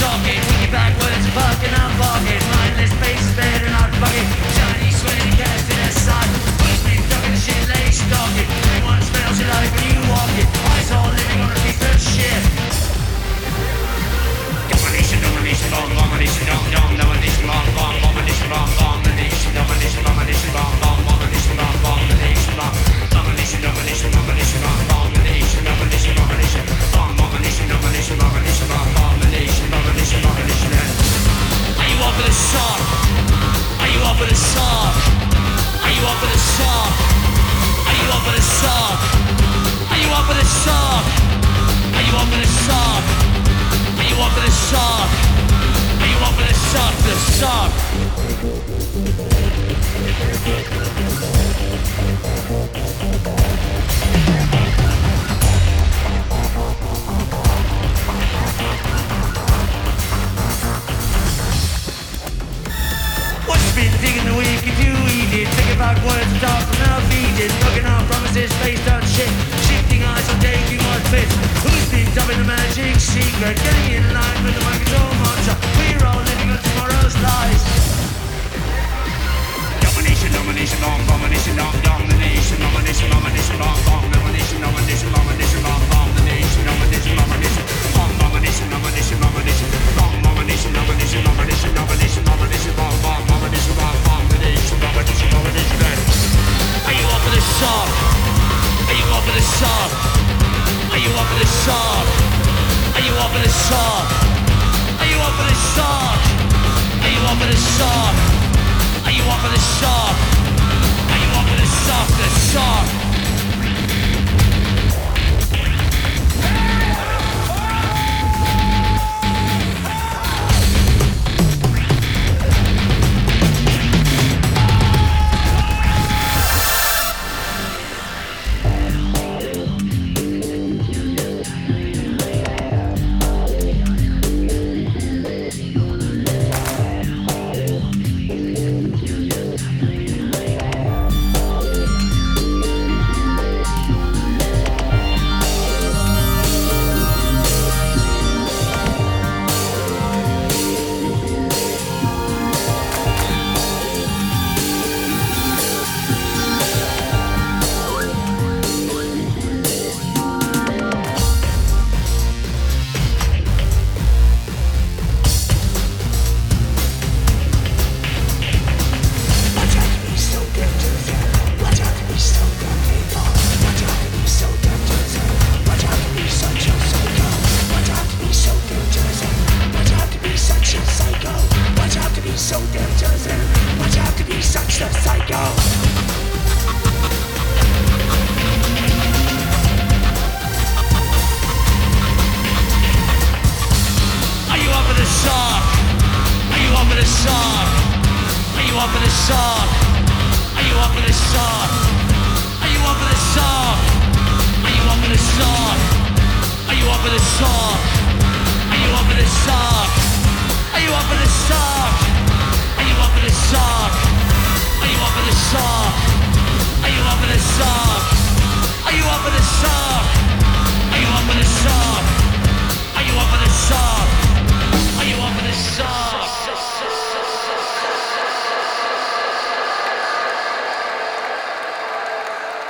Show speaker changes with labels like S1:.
S1: talking, wicked backwards, fucking I'm barking. Mindless faces better not fucking. Shiny, sweaty cats in the sun. Who's been ducking the shit, lay stalking. Everyone smells your life when you walk it. Eyes all living on a piece of shit. Domination, domination, bomb, domination, dom, dom, domination, bomb, bomb, domination, bomb, domination, domination, domination, bomb, bomb, domination, bomb, domination, bomb, domination, domination, domination, bomb, domination, domination, domination, bomb, domination, domination, domination, bomb, domination, domination, domination. Are you up for the song? Are you up for the song? Are you up for the song? Are you up for the song? Are you up for the song? Are you up for the song? Are you up for the song? Are you up for the song? The song. What's been digging the week if you eat it? Thinking about words and talk and now feed it. Looking on promises based on shit. Shifting eyes on taking what fits. Who's been dubbing the magic secret? Getting in line with the microphone mantra. We're all living on tomorrow's lies. Domination, domination, bomb, domination, dom, domination, domination, domination, bomb, bomb, domination, domination, domination, bomb, bomb, domination, domination, domination, bomb, domination, domination, domination, bomb, domination, domination, domination, domination, domination, bomb, bomb, domination, bomb, bomb, domination, domination, domination. Are you up for the song? Are you up for the song? Are you up for the song? Are you up for the song? Are you up for the song? Are you up for the song? Are you up for the song? Are you up for the song? The song. Are you up for the song?